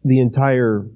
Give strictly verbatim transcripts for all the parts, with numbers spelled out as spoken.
the entire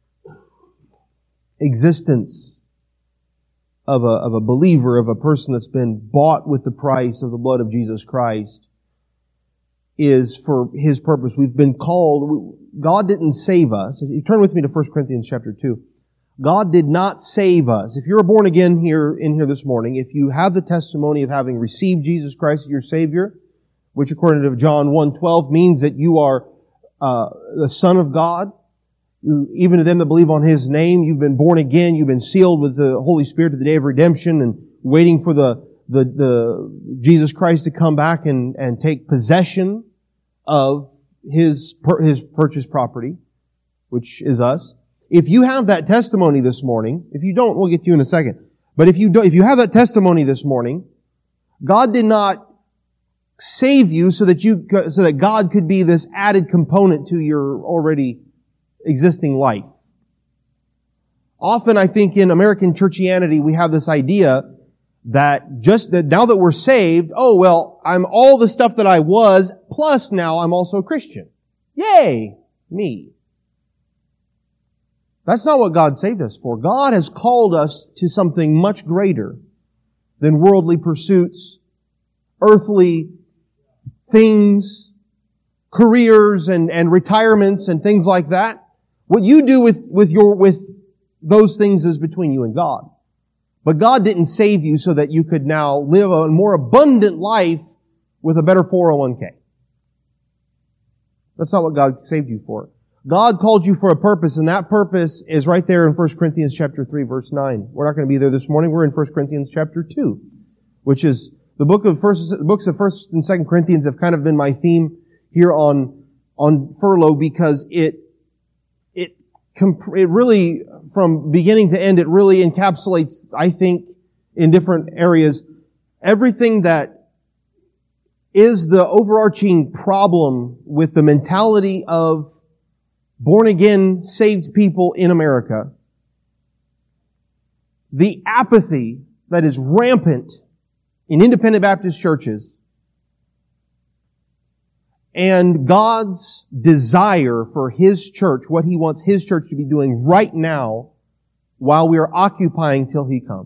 existence of a, of a believer, of a person that's been bought with the price of the blood of Jesus Christ, is for His purpose. We've been called, God didn't save us. You turn with me to First Corinthians chapter two. God did not save us. If you're born again here, in here this morning, if you have the testimony of having received Jesus Christ as your Savior, which according to John one twelve means that you are uh, the Son of God, you, even to them that believe on His name, you've been born again, you've been sealed with the Holy Spirit to the day of redemption and waiting for the, the, the Jesus Christ to come back and, and take possession of His, His purchased property, which is us. If you have that testimony this morning, if you don't, we'll get to you in a second. But if you don't, if you have that testimony this morning, God did not save you so that you, so that God could be this added component to your already existing life. Often I think in American churchianity we have this idea that just that now that we're saved, oh well, I'm all the stuff that I was, plus now I'm also a Christian. Yay! Me. That's not what God saved us for. God has called us to something much greater than worldly pursuits, earthly things, careers and, and retirements and things like that. What you do with, with your, with those things is between you and God. But God didn't save you so that you could now live a more abundant life with a better four oh one k. That's not what God saved you for. God called you for a purpose, and that purpose is right there in First Corinthians chapter three, verse nine. We're not going to be there this morning. We're in First Corinthians chapter two, which is the book of first, the books of First and Second Corinthians have kind of been my theme here on, on furlough because it, it, it really, from beginning to end, it really encapsulates, I think, in different areas, everything that is the overarching problem with the mentality of born-again, saved people in America. The apathy that is rampant in independent Baptist churches and God's desire for His church, what He wants His church to be doing right now while we are occupying till He comes.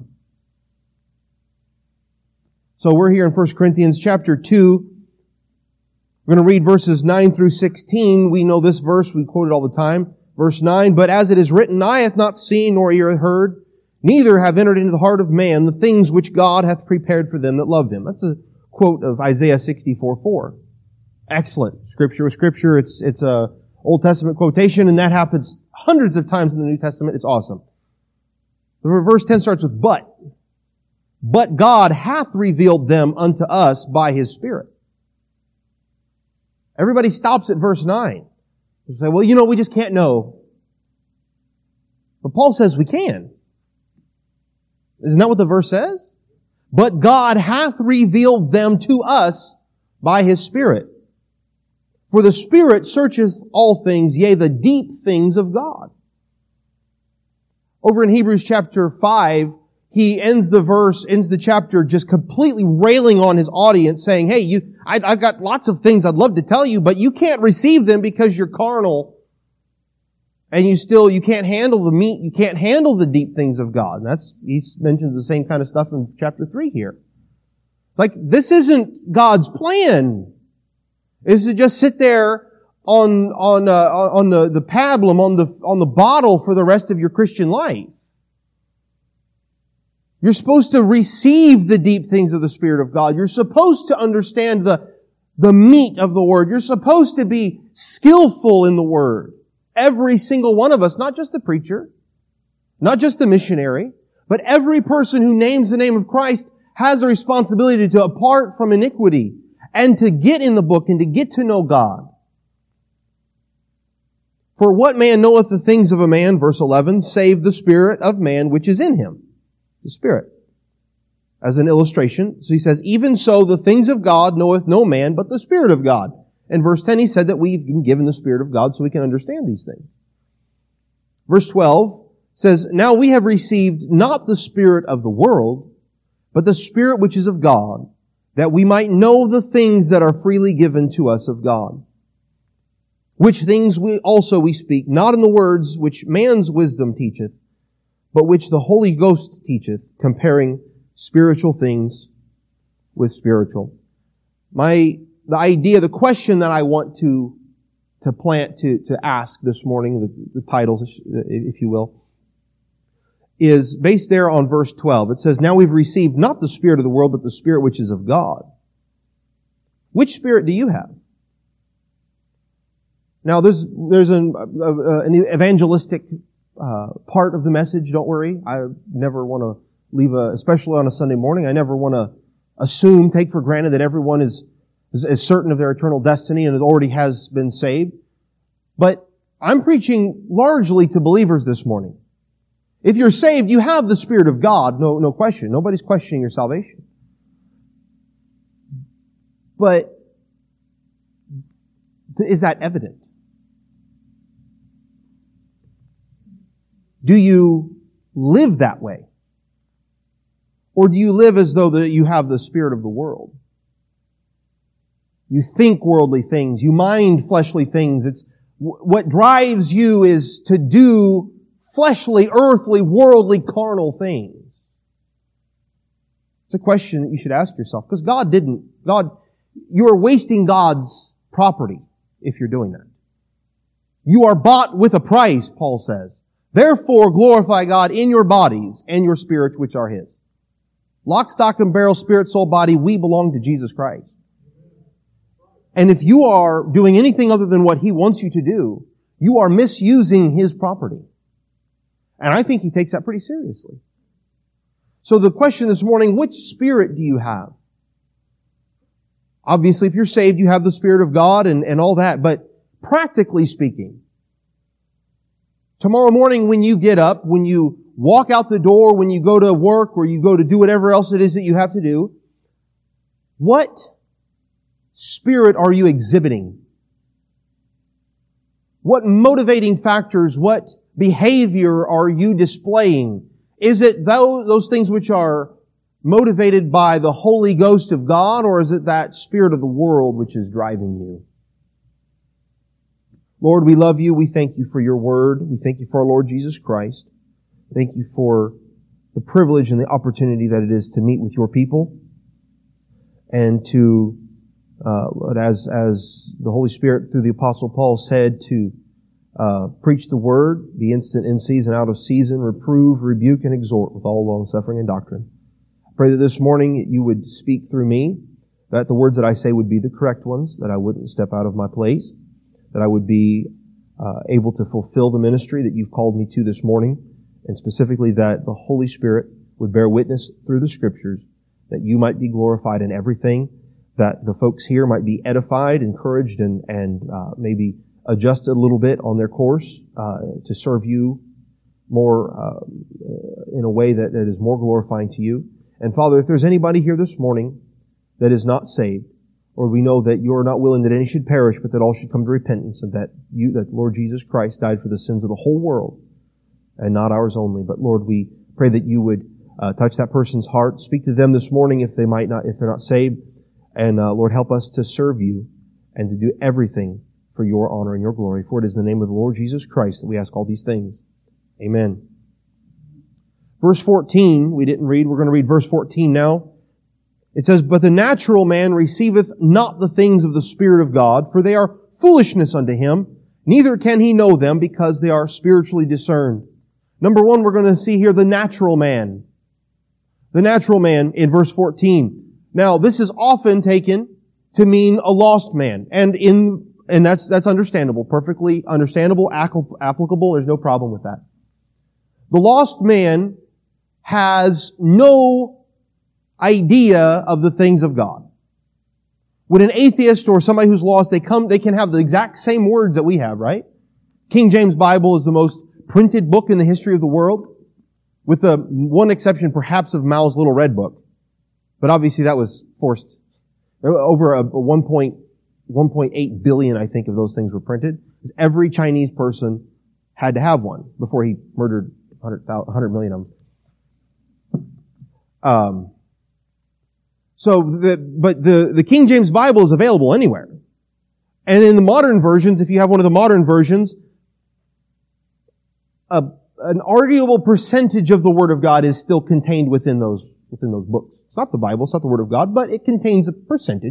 So we're here in First Corinthians chapter two. We're going to read verses nine through sixteen. We know this verse. We quote it all the time. Verse nine, "But as it is written, eye hath not seen, nor ear hath heard, neither have entered into the heart of man the things which God hath prepared for them that loved Him." That's a quote of Isaiah sixty-four four. Excellent. Scripture with Scripture. It's, it's a Old Testament quotation, and that happens hundreds of times in the New Testament. It's awesome. The verse ten starts with, "But. But God hath revealed them unto us by His Spirit." Everybody stops at verse nine. They say, well, you know, we just can't know. But Paul says we can. Isn't that what the verse says? But God hath revealed them to us by His Spirit. For the Spirit searcheth all things, yea, the deep things of God. Over in Hebrews chapter five, he ends the verse, ends the chapter just completely railing on his audience, saying, hey, you, I, I've got lots of things I'd love to tell you, but you can't receive them because you're carnal. And you still, you can't handle the meat, you can't handle the deep things of God. And that's, he mentions the same kind of stuff in chapter three here. Like, this isn't God's plan. Is to just sit there on, on, uh, on the, the pablum, on the, on the bottle for the rest of your Christian life. You're supposed to receive the deep things of the Spirit of God. You're supposed to understand the, the meat of the Word. You're supposed to be skillful in the Word. Every single one of us, not just the preacher, not just the missionary, but every person who names the name of Christ has a responsibility to apart from iniquity and to get in the book and to get to know God. For what man knoweth the things of a man, verse eleven, save the spirit of man which is in him. The Spirit. As an illustration, so he says, even so the things of God knoweth no man but the Spirit of God. In verse ten he said that we've been given the Spirit of God so we can understand these things. Verse twelve says, now we have received not the spirit of the world, but the Spirit which is of God, that we might know the things that are freely given to us of God. which things we also we speak, not in the words which man's wisdom teacheth, but which the Holy Ghost teacheth, comparing spiritual things with spiritual. My, the idea, the question that I want to, to plant, to, to ask this morning, the, the title, if you will, is based there on verse twelve. It says, now we've received not the spirit of the world, but the Spirit which is of God. Which spirit do you have? Now there's, there's an, uh, an evangelistic, uh, part of the message, don't worry. I never want to leave a, especially on a Sunday morning, I never want to assume, take for granted that everyone is, is, is certain of their eternal destiny and it already has been saved. But I'm preaching largely to believers this morning. If you're saved, you have the Spirit of God, no, no question. Nobody's questioning your salvation. But is that evident? Do you live that way? Or do you live as though that you have the spirit of the world? You think worldly things. You mind fleshly things. It's what drives you is to do fleshly, earthly, worldly, carnal things. It's a question that you should ask yourself, because God didn't, God, you are wasting God's property if you're doing that. You are bought with a price, Paul says. Therefore glorify God in your bodies and your spirits which are His. Lock, stock, and barrel, spirit, soul, body, we belong to Jesus Christ. And if you are doing anything other than what He wants you to do, you are misusing His property. And I think He takes that pretty seriously. So the question this morning, which spirit do you have? Obviously, if you're saved, you have the Spirit of God and, and all that. But practically speaking, tomorrow morning when you get up, when you walk out the door, when you go to work or you go to do whatever else it is that you have to do, what spirit are you exhibiting? What motivating factors, what behavior are you displaying? Is it those, those things which are motivated by the Holy Ghost of God, or is it that spirit of the world which is driving you? Lord, we love You. We thank You for Your Word. We thank You for our Lord Jesus Christ. Thank You for the privilege and the opportunity that it is to meet with Your people and to, uh, as, as the Holy Spirit through the Apostle Paul said, to uh, preach the Word, be instant in season, out of season, reprove, rebuke, and exhort with all long suffering and doctrine. I pray that this morning You would speak through me, that the words that I say would be the correct ones, that I wouldn't step out of my place, that I would be uh, able to fulfill the ministry that You've called me to this morning, and specifically that the Holy Spirit would bear witness through the Scriptures, that You might be glorified in everything, that the folks here might be edified, encouraged, and, and uh, maybe adjusted a little bit on their course uh, to serve You more uh, in a way that, that is more glorifying to You. And Father, if there's anybody here this morning that is not saved, or we know that You are not willing that any should perish, but that all should come to repentance, and that You, that Lord Jesus Christ died for the sins of the whole world, and not ours only. But Lord, we pray that You would uh, touch that person's heart, speak to them this morning if they might not, if they're not saved, and uh, Lord, help us to serve You and to do everything for Your honor and Your glory. For it is in the name of the Lord Jesus Christ that we ask all these things. Amen. Verse fourteen, we didn't read. We're going to read verse fourteen now. It says, but the natural man receiveth not the things of the Spirit of God, for they are foolishness unto him, neither can he know them, because they are spiritually discerned. Number one, we're going to see here the natural man. The natural man in verse fourteen. Now, this is often taken to mean a lost man. And in, and that's, that's understandable, perfectly understandable, applicable. There's no problem with that. The lost man has no idea of the things of God. When an atheist or somebody who's lost, they come, they can have the exact same words that we have, right? King James Bible is the most printed book in the history of the world, with the one exception perhaps of Mao's Little Red Book. But obviously that was forced. Over a, a one point eight billion, I think, of those things were printed. Every Chinese person had to have one before he murdered one hundred million of them. Um, so, the, but the, the King James Bible is available anywhere. And in the modern versions, if you have one of the modern versions, a, an arguable percentage of the Word of God is still contained within those, within those books. It's not the Bible, it's not the Word of God, but it contains a percentage.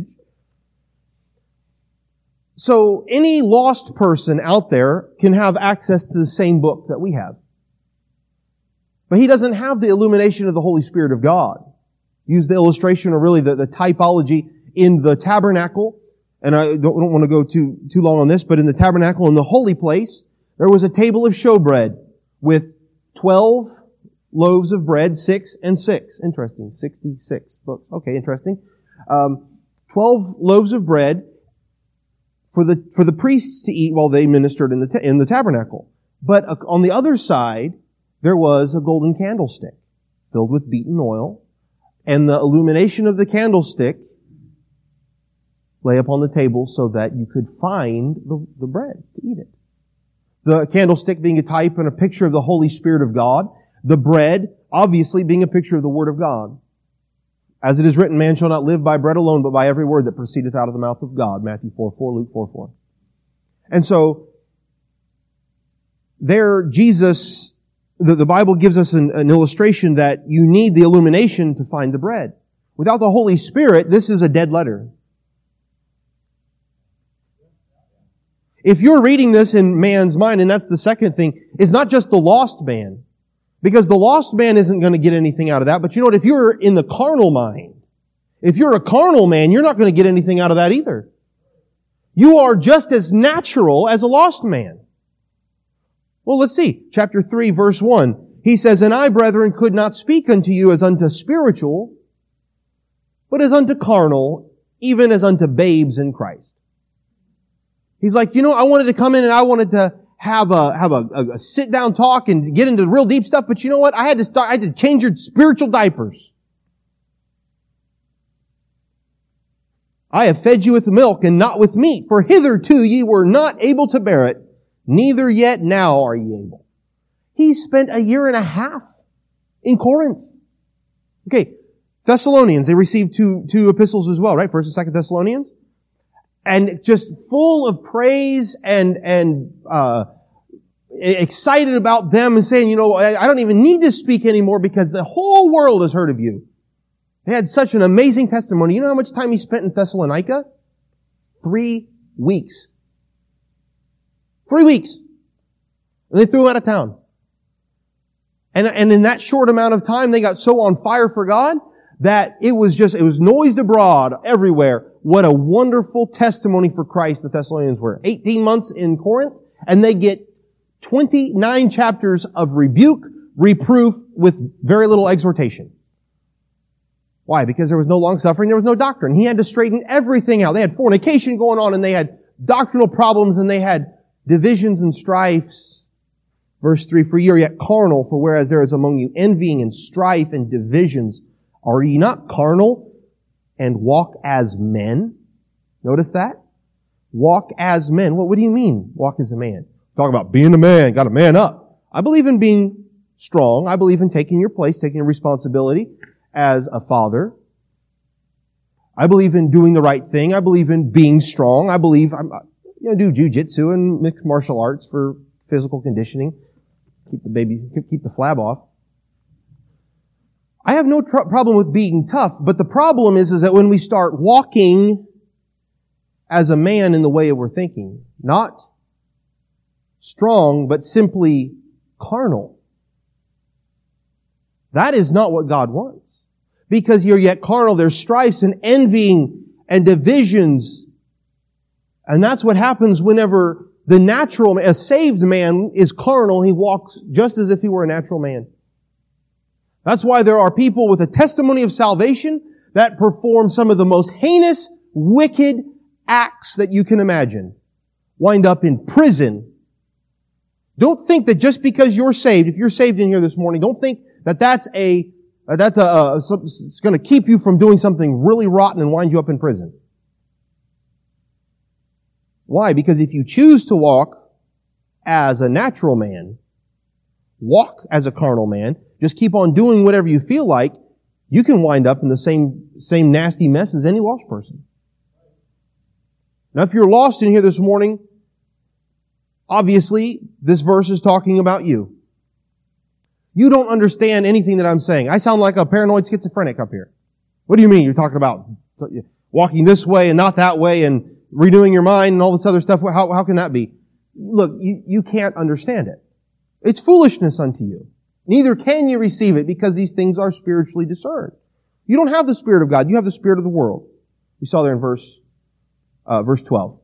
So any lost person out there can have access to the same book that we have. But he doesn't have the illumination of the Holy Spirit of God. Use the illustration, or really the, the typology in the tabernacle. And I don't, don't want to go too, too long on this, but in the tabernacle, in the holy place, there was a table of showbread with twelve loaves of bread, six and six. Interesting. sixty-six books. Okay, interesting. Um, twelve loaves of bread for the, for the priests to eat while they ministered in the, ta- in the tabernacle. But uh, on the other side, there was a golden candlestick filled with beaten oil, and the illumination of the candlestick lay upon the table so that you could find the, the bread to eat it. The candlestick being a type and a picture of the Holy Spirit of God. The bread, obviously, being a picture of the Word of God. As it is written, man shall not live by bread alone, but by every word that proceedeth out of the mouth of God. Matthew four four, Luke four four. And so, there, Jesus, the, the Bible gives us an, an illustration that you need the illumination to find the bread. Without the Holy Spirit, this is a dead letter. If you're reading this in man's mind, and that's the second thing, it's not just the lost man. Because the lost man isn't going to get anything out of that. But you know what? If you're in the carnal mind, if you're a carnal man, you're not going to get anything out of that either. You are just as natural as a lost man. Well, let's see. Chapter three, verse one. He says, and I, brethren, could not speak unto you as unto spiritual, but as unto carnal, even as unto babes in Christ. He's like, you know, I wanted to come in and I wanted to have a, have a, a, a sit down talk and get into real deep stuff, but you know what? I had to start, I had to change your spiritual diapers. I have fed you with milk and not with meat, for hitherto ye were not able to bear it, neither yet now are ye able. He spent a year and a half in Corinth. Okay, Thessalonians, they received two, two epistles as well, right? First and Second Thessalonians. And just full of praise and, and, uh, excited about them and saying, you know, I don't even need to speak anymore because the whole world has heard of you. They had such an amazing testimony. You know how much time he spent in Thessalonica? Three weeks. Three weeks. And they threw him out of town. And, and in that short amount of time, they got so on fire for God that it was just, it was noised abroad everywhere. What a wonderful testimony for Christ the Thessalonians were. eighteen months in Corinth, and they get twenty-nine chapters of rebuke, reproof, with very little exhortation. Why? Because there was no long suffering, there was no doctrine. He had to straighten everything out. They had fornication going on, and they had doctrinal problems, and they had divisions and strifes. Verse three, for ye are yet carnal, for whereas there is among you envying and strife and divisions, are ye not carnal and walk as men? Notice that? Walk as men. Well, what do you mean, walk as a man? Talk about being a man, got to man up. I believe in being strong. I believe in taking your place, taking your responsibility as a father. I believe in doing the right thing. I believe in being strong. I believe I'm, you know, do jujitsu and mixed martial arts for physical conditioning. Keep the baby, keep the flab off. I have no tr- problem with being tough, but the problem is, is that when we start walking as a man in the way we're thinking, not strong, but simply carnal, that is not what God wants. Because you're yet carnal, there's strifes and envying and divisions. And that's what happens whenever the natural, a saved man is carnal, he walks just as if he were a natural man. That's why there are people with a testimony of salvation that perform some of the most heinous, wicked acts that you can imagine. Wind up in prison. Don't think that just because you're saved, if you're saved in here this morning, don't think that that's a, that's a, a it's going to keep you from doing something really rotten and wind you up in prison. Why? Because if you choose to walk as a natural man, walk as a carnal man, just keep on doing whatever you feel like, you can wind up in the same, same nasty mess as any lost person. Now, if you're lost in here this morning, obviously, this verse is talking about you. You don't understand anything that I'm saying. I sound like a paranoid schizophrenic up here. What do you mean? You're talking about walking this way and not that way and renewing your mind and all this other stuff. How, how can that be? Look, you, you can't understand it. It's foolishness unto you. Neither can you receive it because these things are spiritually discerned. You don't have the Spirit of God. You have the spirit of the world. We saw there in verse, uh, verse twelve.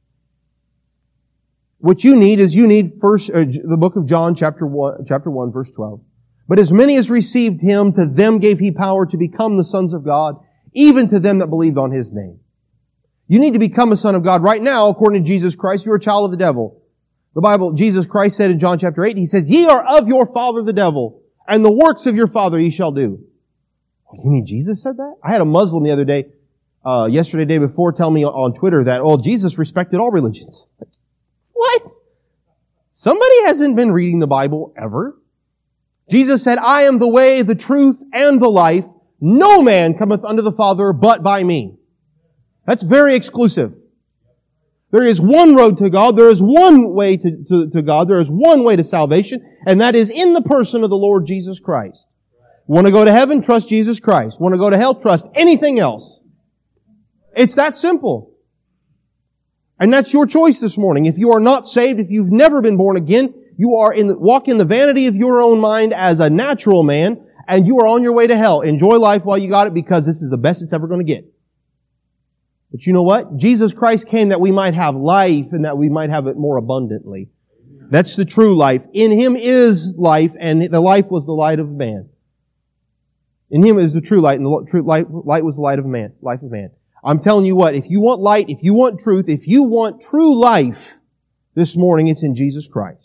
What you need is you need first, uh, the book of John, chapter one, chapter one, verse twelve. But as many as received Him, to them gave He power to become the sons of God, even to them that believed on His name. You need to become a son of God right now, according to Jesus Christ. You're a child of the devil. The Bible, Jesus Christ said in John chapter eight, He says, "Ye are of your father the devil, and the works of your father ye shall do." You mean Jesus said that? I had a Muslim the other day, uh, yesterday, day before, tell me on Twitter that, oh, Jesus respected all religions. What? Somebody hasn't been reading the Bible ever. Jesus said, "I am the way, the truth, and the life. No man cometh unto the Father but by me." That's very exclusive. There is one road to God. There is one way to, to, to God. There is one way to salvation, and that is in the person of the Lord Jesus Christ. Want to go to heaven? Trust Jesus Christ. Want to go to hell? Trust anything else. It's that simple. And that's your choice this morning. If you are not saved, if you've never been born again, you are in the, walk in the vanity of your own mind as a natural man, and you are on your way to hell. Enjoy life while you got it, because this is the best it's ever going to get. But you know what? Jesus Christ came that we might have life and that we might have it more abundantly. That's the true life. In Him is life, and the life was the light of man. In Him is the true light, and the true light, light was the light of man, life of man. I'm telling you what, if you want light, if you want truth, if you want true life this morning, it's in Jesus Christ.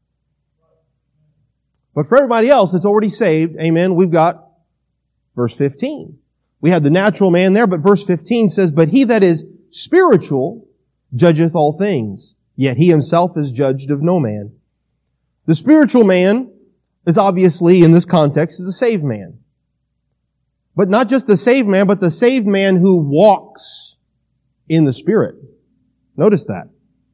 But for everybody else that's already saved, amen, we've got verse fifteen. We have the natural man there, but verse fifteen says, "But he that is spiritual judgeth all things, yet he himself is judged of no man." The spiritual man is obviously, in this context, is a saved man. But not just the saved man, but the saved man who walks in the Spirit. Notice that.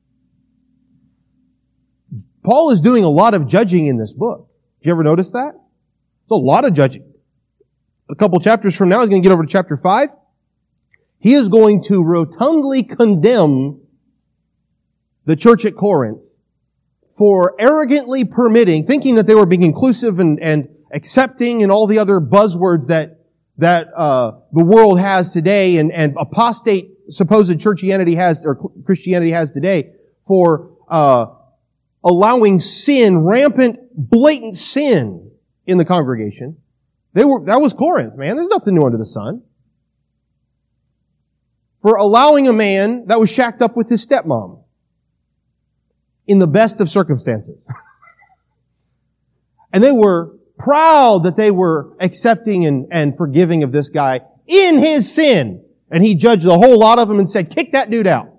Paul is doing a lot of judging in this book. Did you ever notice that? It's a lot of judging. A couple chapters from now, he's going to get over to chapter five. He is going to rotundly condemn the church at Corinth for arrogantly permitting, thinking that they were being inclusive and, and accepting and all the other buzzwords that that uh the world has today and, and apostate supposed churchianity has, or Christianity has today, for uh allowing sin, rampant, blatant sin in the congregation. They were, that was Corinth, man. There's nothing new under the sun. For allowing a man that was shacked up with his stepmom in the best of circumstances. And they were proud that they were accepting and, and forgiving of this guy in his sin. And he judged a whole lot of them and said, "Kick that dude out."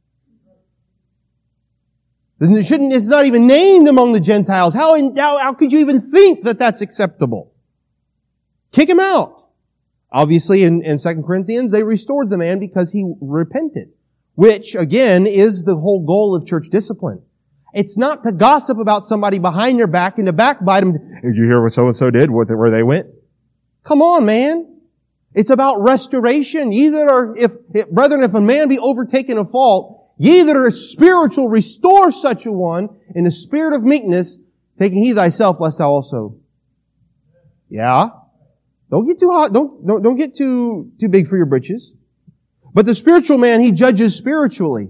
And it shouldn't, it's not even named among the Gentiles. How, how, how could you even think that that's acceptable? Kick him out. Obviously, in, in Second Corinthians, they restored the man because he repented, which, again, is the whole goal of church discipline. It's not to gossip about somebody behind their back and to backbite them. "Did you hear what so-and-so did, where they went?" Come on, man. It's about restoration. Ye that are, if, if, brethren, if a man be overtaken of fault, ye that are spiritual, restore such a one in the spirit of meekness, taking heed thyself, lest thou also. Yeah. Don't get too hot. Don't, don't, don't get too, too big for your britches. But the spiritual man, he judges spiritually.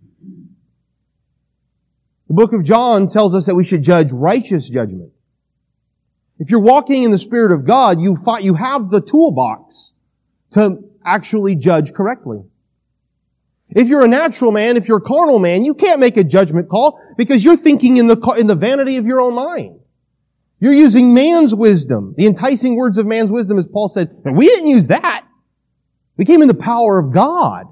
The book of John tells us that we should judge righteous judgment. If you're walking in the Spirit of God, you find, you have the toolbox to actually judge correctly. If you're a natural man, if you're a carnal man, you can't make a judgment call because you're thinking in the, in the vanity of your own mind. You're using man's wisdom, the enticing words of man's wisdom, as Paul said. And we didn't use that. We came in the power of God.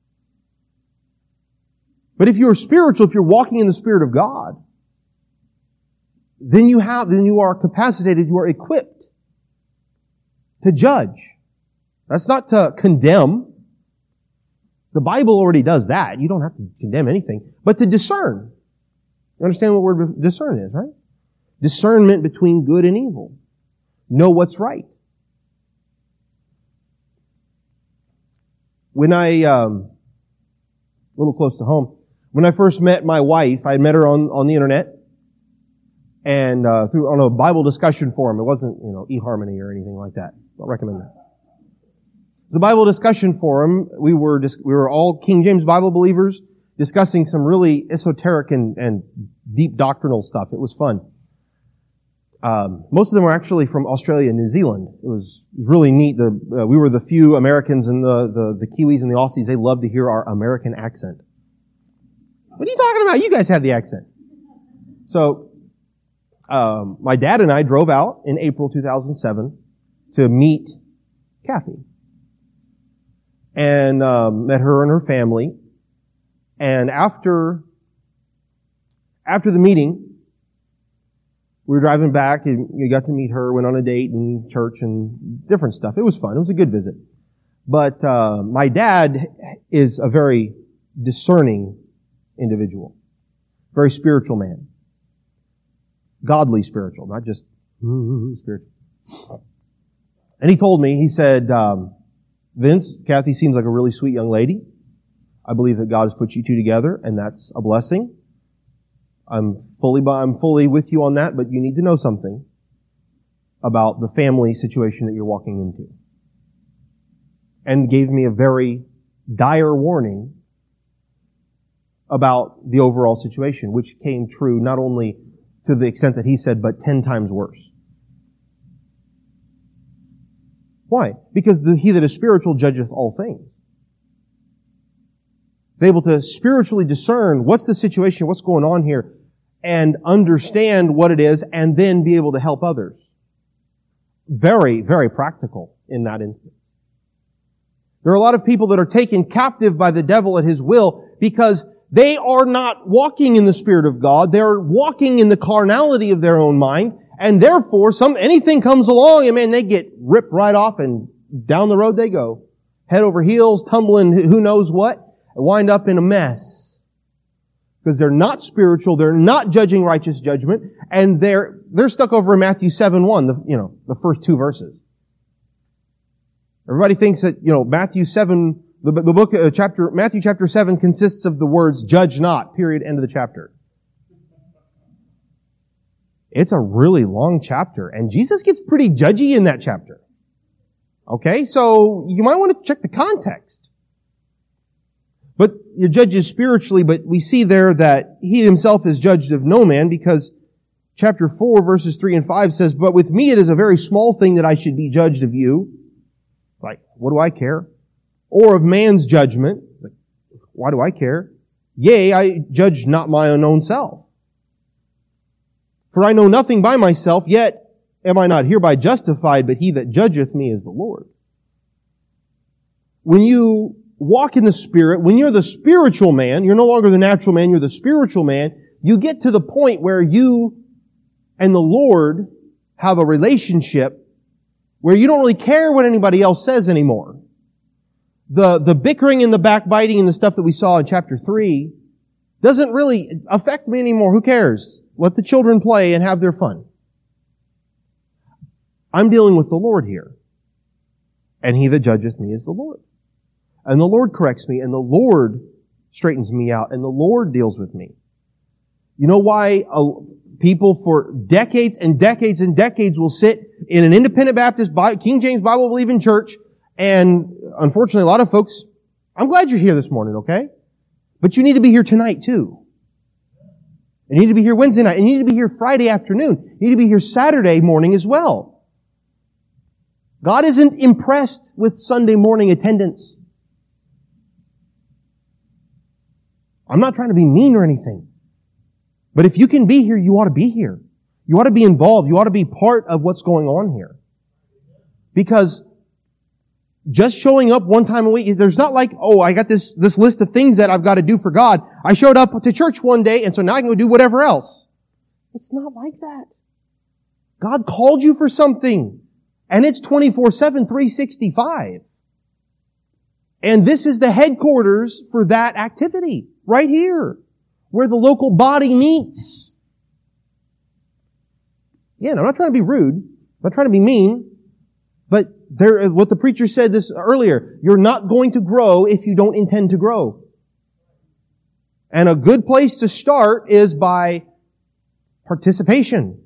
But if you're spiritual, if you're walking in the Spirit of God, then you have, then you are capacitated, you are equipped to judge. That's not to condemn. The Bible already does that. You don't have to condemn anything. But to discern. You understand what word discern is, right? Discernment between good and evil. Know what's right. When I, um, a little close to home, when I first met my wife, I met her on, on the internet and, uh, through, on a Bible discussion forum. It wasn't, you know, eHarmony or anything like that. Don't recommend that. It was a Bible discussion forum. We were just, we were all King James Bible believers discussing some really esoteric and, and deep doctrinal stuff. It was fun. Um, most of them were actually from Australia and New Zealand. It was really neat. The, uh, we were the few Americans, and the, the, the Kiwis and the Aussies, they loved to hear our American accent. What are you talking about? You guys have the accent. So, um, my dad and I drove out in April two thousand seven to meet Kathy. And um, met her and her family. And after, after the meeting, we were driving back and we got to meet her, went on a date and church and different stuff. It was fun. It was a good visit. But uh, my dad is a very discerning individual. Very spiritual man. Godly spiritual, not just spiritual. And he told me, he said, um, Vince, Kathy seems like a really sweet young lady. I believe that God has put you two together, and that's a blessing. I'm fully, I'm fully with you on that, but you need to know something about the family situation that you're walking into. And gave me a very dire warning about the overall situation, which came true not only to the extent that he said, but ten times worse. Why? Because the, he that is spiritual judgeth all things. He's able to spiritually discern what's the situation, what's going on here, and understand what it is, and then be able to help others. Very, very practical in that instance. There are a lot of people that are taken captive by the devil at his will because they are not walking in the Spirit of God. They're walking in the carnality of their own mind, and therefore, some anything comes along, and man, they get ripped right off, and down the road they go, head over heels, tumbling, who knows what, and wind up in a mess. Because they're not spiritual, they're not judging righteous judgment, and they're, they're stuck over in Matthew seven one, the, you know, the first two verses. Everybody thinks that, you know, Matthew seven, the, the book, uh, chapter, Matthew chapter seven consists of the words, judge not, period, end of the chapter. It's a really long chapter, and Jesus gets pretty judgy in that chapter. Okay, so you might want to check the context. But you're judged spiritually, but we see there that he himself is judged of no man, because chapter four, verses three and five says, but with me it is a very small thing that I should be judged of you. Like, what do I care? Or of man's judgment. Like, why do I care? Yea, I judge not my own self. For I know nothing by myself, yet am I not hereby justified, but he that judgeth me is the Lord. When you walk in the Spirit, when you're the spiritual man, you're no longer the natural man, you're the spiritual man, you get to the point where you and the Lord have a relationship where you don't really care what anybody else says anymore. The, the bickering and the backbiting and the stuff that we saw in chapter three doesn't really affect me anymore. Who cares? Let the children play and have their fun. I'm dealing with the Lord here. And he that judgeth me is the Lord. And the Lord corrects me, and the Lord straightens me out, and the Lord deals with me. You know why uh, people for decades and decades and decades will sit in an independent Baptist, King James Bible-believing church, and unfortunately a lot of folks, I'm glad you're here this morning, okay? But you need to be here tonight too. You need to be here Wednesday night. You need to be here Friday afternoon. You need to be here Saturday morning as well. God isn't impressed with Sunday morning attendance. I'm not trying to be mean or anything. But if you can be here, you ought to be here. You ought to be involved. You ought to be part of what's going on here. Because just showing up one time a week, there's not like, oh, I got this, this list of things that I've got to do for God. I showed up to church one day, and so now I can go do whatever else. It's not like that. God called you for something. And it's twenty-four seven, three sixty-five. And this is the headquarters for that activity, right here, where the local body meets. Yeah, I'm not trying to be rude. I'm not trying to be mean. But there, what the preacher said this earlier, you're not going to grow if you don't intend to grow. And a good place to start is by participation.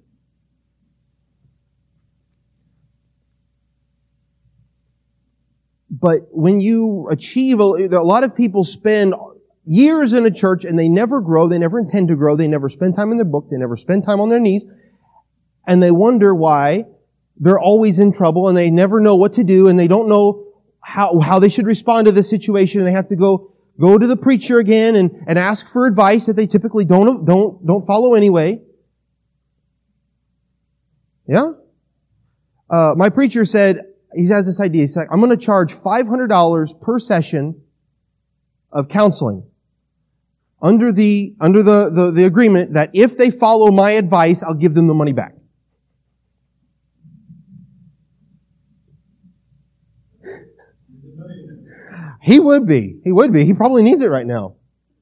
But when you achieve, a, a lot of people spend years in a church and they never grow, they never intend to grow, they never spend time in their book, they never spend time on their knees, and they wonder why they're always in trouble and they never know what to do and they don't know how, how they should respond to the situation and they have to go, go to the preacher again and, and ask for advice that they typically don't, don't, don't follow anyway. Yeah? Uh, my preacher said, he has this idea. He's like, I'm going to charge five hundred dollars per session of counseling under the, under the, the, the agreement that if they follow my advice, I'll give them the money back. He would be. He would be. He probably needs it right now.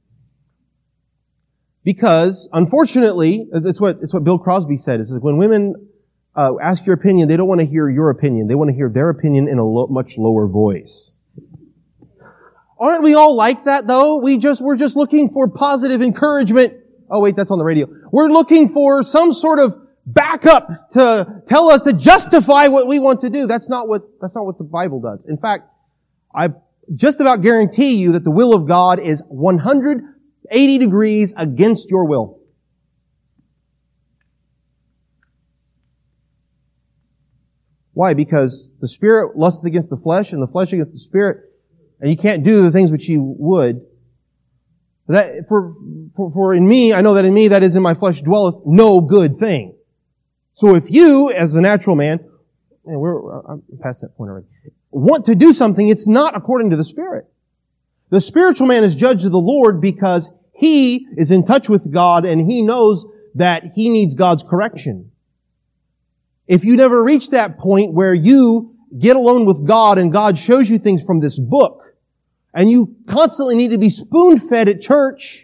Because, unfortunately, it's what, it's what Bill Crosby said. It says, when women uh, ask your opinion, they don't want to hear your opinion. They want to hear their opinion in a lo- much lower voice. Aren't we all like that, though? We just, we're just looking for positive encouragement. Oh, wait, that's on the radio. We're looking for some sort of backup to tell us, to justify what we want to do. That's not what, that's not what the Bible does. In fact, I just about guarantee you that the will of God is one hundred eighty degrees against your will. Why? Because the Spirit lusts against the flesh and the flesh against the Spirit, and you can't do the things which you would. That, for, for, for in me, I know that in me, that is in my flesh, dwelleth no good thing. So if you, as a natural man, and we're, I'm past that point already, want to do something, it's not according to the Spirit. The spiritual man is judged of the Lord because he is in touch with God and he knows that he needs God's correction. If you never reach that point where you get alone with God and God shows you things from this book, and you constantly need to be spoon-fed at church,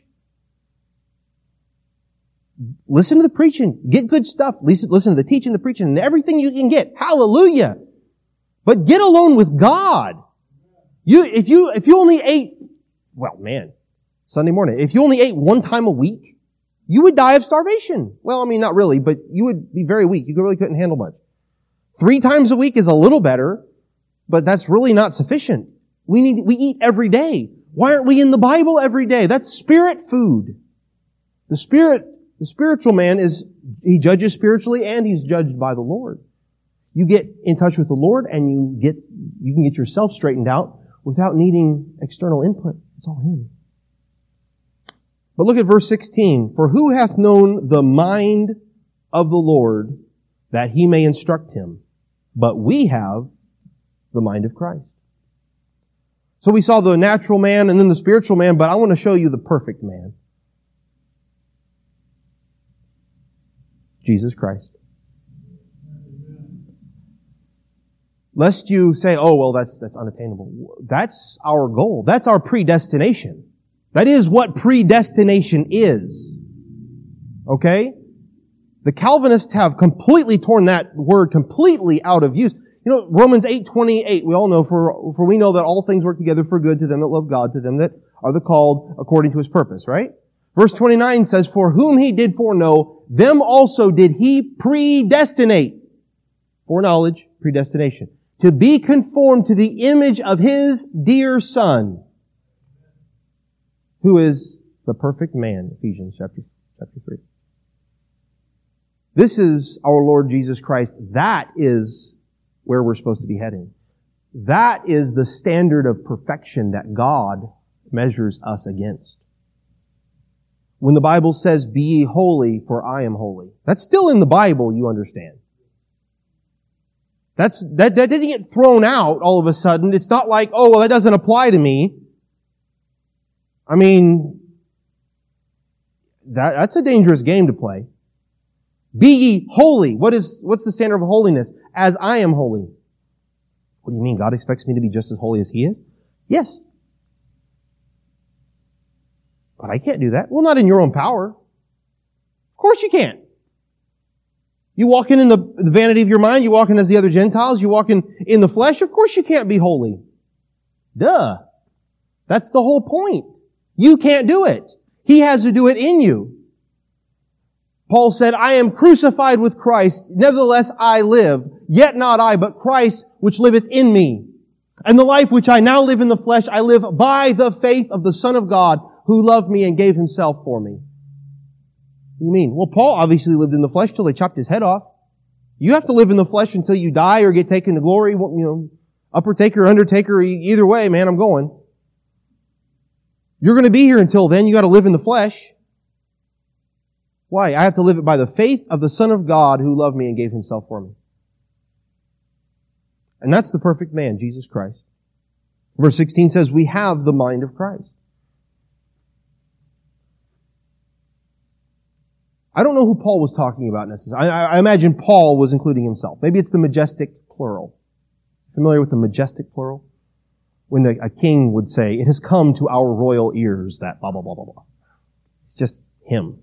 listen to the preaching, get good stuff, listen, listen to the teaching, the preaching, and everything you can get. Hallelujah! But get alone with God. You, if you, if you only ate, well, man, Sunday morning, if you only ate one time a week, you would die of starvation. Well, I mean, not really, but you would be very weak. You really couldn't handle much. Three times a week is a little better, but that's really not sufficient. We need, we eat every day. Why aren't we in the Bible every day? That's spirit food. The spirit, the spiritual man is, he judges spiritually and he's judged by the Lord. You get in touch with the Lord and you get, you can get yourself straightened out without needing external input. It's all Him. But look at verse sixteen. For who hath known the mind of the Lord that He may instruct him? But we have the mind of Christ. So we saw the natural man and then the spiritual man, but I want to show you the perfect man. Jesus Christ. Lest you say, oh, well, that's, that's unattainable. That's our goal. That's our predestination. That is what predestination is. Okay? The Calvinists have completely torn that word completely out of use. You know, Romans eight twenty-eight, we all know, for, for we know that all things work together for good to them that love God, to them that are the called according to His purpose, right? Verse twenty-nine says, for whom He did foreknow, them also did He predestinate. Foreknowledge, predestination. To be conformed to the image of His dear Son, who is the perfect man, Ephesians chapter, chapter three. This is our Lord Jesus Christ. That is where we're supposed to be heading. That is the standard of perfection that God measures us against. When the Bible says, be ye holy, for I am holy. That's still in the Bible, you understand. That's, that, that didn't get thrown out all of a sudden. It's not like, oh, well, that doesn't apply to me. I mean, that, that's a dangerous game to play. Be ye holy. What is, what's the standard of holiness? As I am holy. What do you mean? God expects me to be just as holy as He is? Yes. But I can't do that. Well, not in your own power. Of course you can't. You walk in in the, the vanity of your mind, you walk in as the other Gentiles, you walk in in the flesh, of course you can't be holy. Duh. That's the whole point. You can't do it. He has to do it in you. Paul said, I am crucified with Christ, nevertheless I live, yet not I, but Christ which liveth in me. And the life which I now live in the flesh, I live by the faith of the Son of God, who loved me and gave himself for me. What do you mean? Well, Paul obviously lived in the flesh till they chopped his head off. You have to live in the flesh until you die or get taken to glory. You know, upper taker, undertaker, either way, man, I'm going. You're going to be here until then. You got to live in the flesh. Why? I have to live it by the faith of the Son of God who loved me and gave himself for me. And that's the perfect man, Jesus Christ. Verse sixteen says, we have the mind of Christ. I don't know who Paul was talking about necessarily. I, I imagine Paul was including himself. Maybe it's the majestic plural. Familiar with the majestic plural? When a, a king would say, it has come to our royal ears that blah, blah, blah, blah, blah. It's just him.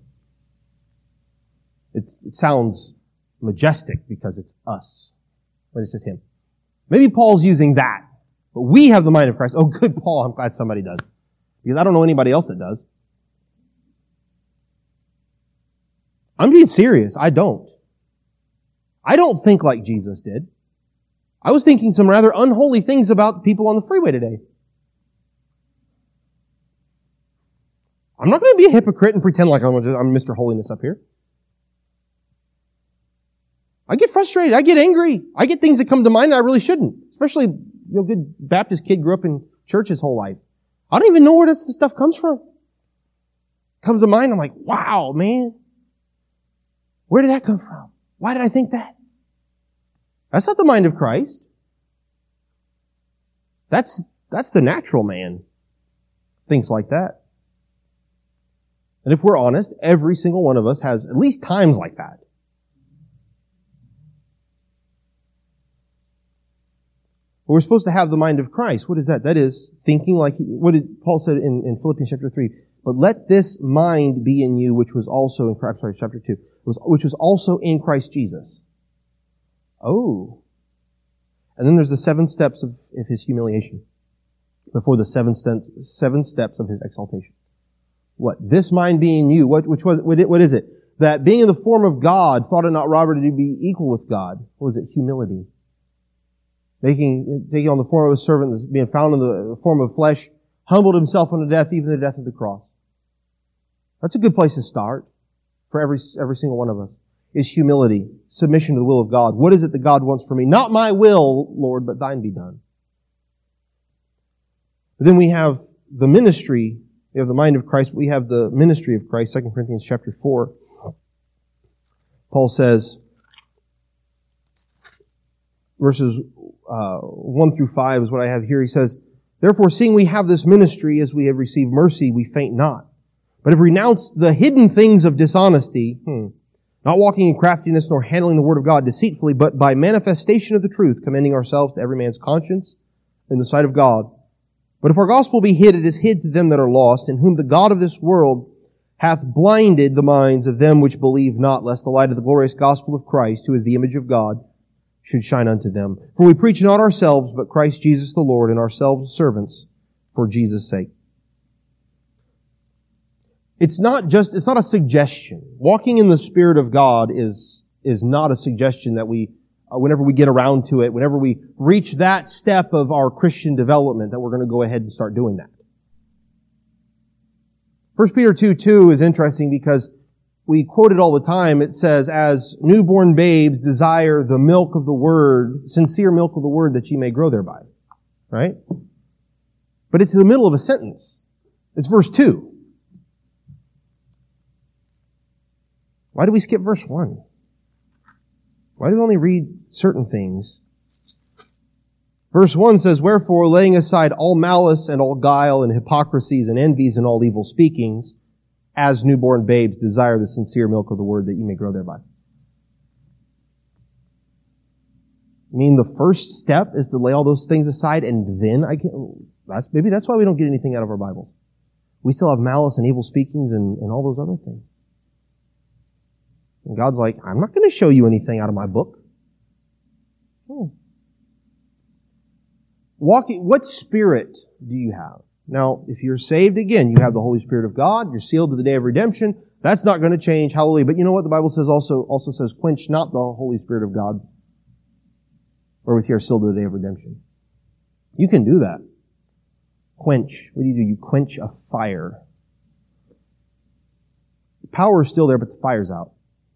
It's, it sounds majestic because it's us. But it's just him. Maybe Paul's using that. But we have the mind of Christ. Oh, good, Paul. I'm glad somebody does. Because I don't know anybody else that does. I'm being serious. I don't. I don't think like Jesus did. I was thinking some rather unholy things about the people on the freeway today. I'm not going to be a hypocrite and pretend like I'm, I'm Mister Holiness up here. I get frustrated. I get angry. I get things that come to mind and I really shouldn't. Especially, you know, good Baptist kid grew up in church his whole life. I don't even know where this stuff comes from. Comes to mind, I'm like, wow, man. Where did that come from? Why did I think that? That's not the mind of Christ. That's, that's the natural man. Thinks like that. And if we're honest, every single one of us has at least times like that. But we're supposed to have the mind of Christ. What is that? That is thinking like, he, what did Paul said in, in Philippians chapter three? But let this mind be in you, which was also in Christ, sorry, chapter two, was, which was also in Christ Jesus. Oh. And then there's the seven steps of, of his humiliation before the seven steps, seven steps of his exaltation. What? This mind be in you. What, which was, what, what is it? That being in the form of God, thought it not robbery to be equal with God. What was it? Humility. Making, taking on the form of a servant, being found in the form of flesh, humbled himself unto death, even the death of the cross. That's a good place to start for every, every single one of us, is humility, submission to the will of God. What is it that God wants for me? Not my will, Lord, but thine be done. But then we have the ministry, we have the mind of Christ, we have the ministry of Christ, Second Corinthians chapter four. Paul says, verses uh, one through five is what I have here. He says, therefore, seeing we have this ministry, as we have received mercy, we faint not. But have renounced the hidden things of dishonesty, hmm, not walking in craftiness, nor handling the word of God deceitfully, but by manifestation of the truth, commending ourselves to every man's conscience in the sight of God. But if our gospel be hid, it is hid to them that are lost, in whom the God of this world hath blinded the minds of them which believe not, lest the light of the glorious gospel of Christ, who is the image of God, should shine unto them. For we preach not ourselves, but Christ Jesus the Lord, and ourselves servants for Jesus' sake. It's not just, it's not a suggestion. Walking in the Spirit of God is, is not a suggestion that we, uh, whenever we get around to it, whenever we reach that step of our Christian development, that we're going to go ahead and start doing that. First Peter two two is interesting because we quote it all the time. It says, as newborn babes desire the milk of the word, sincere milk of the word, that ye may grow thereby. Right? But it's in the middle of a sentence. It's verse two. Why do we skip verse one? Why do we only read certain things? Verse one says, wherefore, laying aside all malice and all guile and hypocrisies and envies and all evil speakings, as newborn babes desire the sincere milk of the word, that you may grow thereby. You mean the first step is to lay all those things aside and then I can... That's, maybe that's why we don't get anything out of our Bibles. We still have malice and evil speakings and, and all those other things. And God's like, I'm not going to show you anything out of my book. Hmm. Walking, what spirit do you have? Now, if you're saved, again, you have the Holy Spirit of God. You're sealed to the day of redemption. That's not going to change. Hallelujah. But you know what? The Bible says also, also says, quench not the Holy Spirit of God, wherewith you are sealed to the day of redemption. You can do that. Quench. What do you do? You quench a fire. The power is still there, but the fire's out.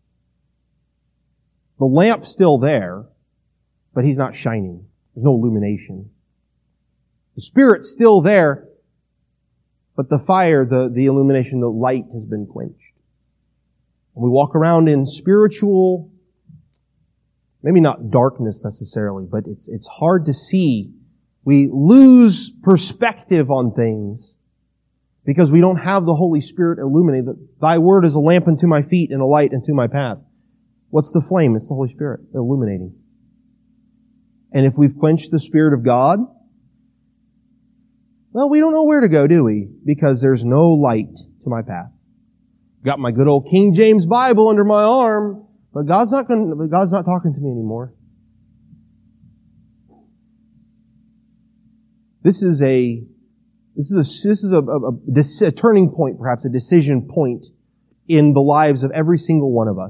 The lamp's still there, but he's not shining. There's no illumination. The Spirit's still there, but the fire, the, the illumination, the light has been quenched. And we walk around in spiritual, maybe not darkness necessarily, but it's, it's hard to see. We lose perspective on things because we don't have the Holy Spirit illuminated. Thy word is a lamp unto my feet and a light unto my path. What's the flame? It's the Holy Spirit illuminating. And if we've quenched the Spirit of God, well, we don't know where to go, do we? Because there's no light to my path. Got my good old King James Bible under my arm, but God's not going. God's not talking to me anymore. This is a this is a this is a, a, a, a turning point, perhaps a decision point in the lives of every single one of us.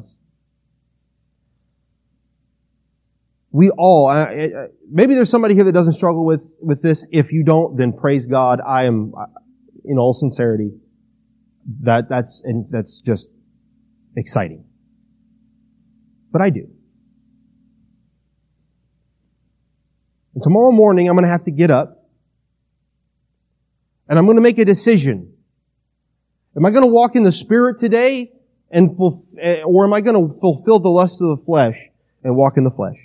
We all, uh, maybe there's somebody here that doesn't struggle with, with this. If you don't, then praise God. I am, in all sincerity, that, that's, and that's just exciting. But I do. And tomorrow morning, I'm going to have to get up and I'm going to make a decision. Am I going to walk in the Spirit today and fulfill, or am I going to fulfill the lust of the flesh and walk in the flesh?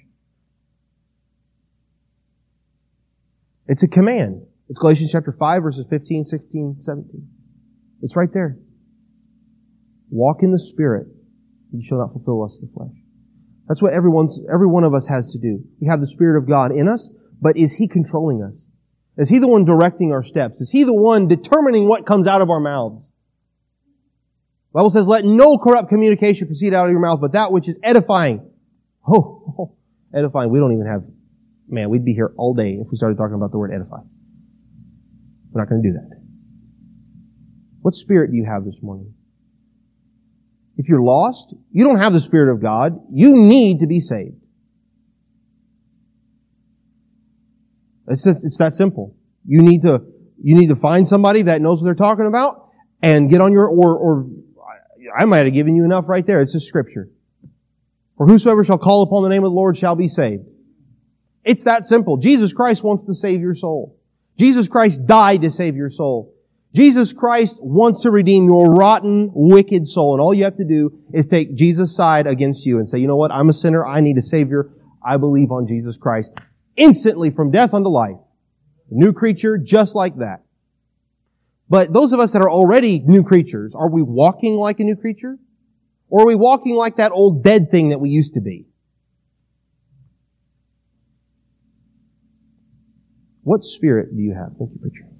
It's a command. It's Galatians chapter five, verses fifteen, sixteen, seventeen. It's right there. Walk in the Spirit, and you shall not fulfill the lust of the flesh. That's what everyone's, every one of us has to do. We have the Spirit of God in us, but is He controlling us? Is He the one directing our steps? Is He the one determining what comes out of our mouths? The Bible says, let no corrupt communication proceed out of your mouth, but that which is edifying. Oh, oh edifying. We don't even have Man, we'd be here all day if we started talking about the word edify. We're not going to do that. What spirit do you have this morning? If you're lost, you don't have the Spirit of God. You need to be saved. It's just, it's that simple. You need to, you need to find somebody that knows what they're talking about and get on your, or, or, I might have given you enough right there. It's just Scripture. For whosoever shall call upon the name of the Lord shall be saved. It's that simple. Jesus Christ wants to save your soul. Jesus Christ died to save your soul. Jesus Christ wants to redeem your rotten, wicked soul. And all you have to do is take Jesus' side against you and say, you know what? I'm a sinner. I need a Savior. I believe on Jesus Christ. Instantly from death unto life. A new creature just like that. But those of us that are already new creatures, are we walking like a new creature? Or are we walking like that old dead thing that we used to be? What spirit do you have? Thank you, preacher.